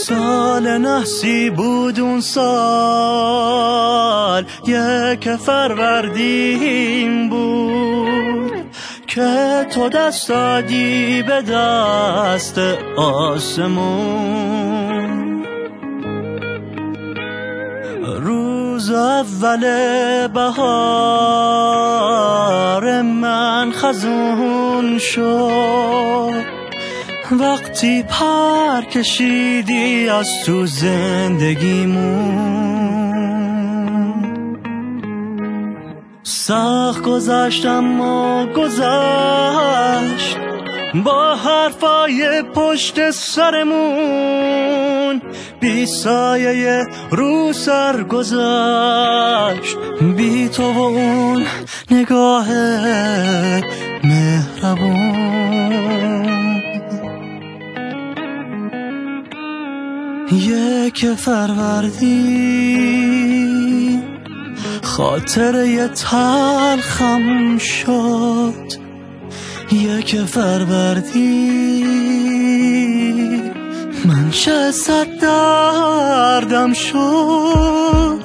سال نحسی بود اون سال، یک فروردین بود که تو دست دادی به دست آسمون. روز اول بهار من خزون شد، وقتی پر کشیدی از تو زندگیمون. سخت گذشت اما گذشت با حرفای پشت سرمون، بی سایه رو سر گذشت، بی تو و اون نگاه مهربون. یک فروردین خاطره تلخم شد، یک فروردین من چه صد دردم شد.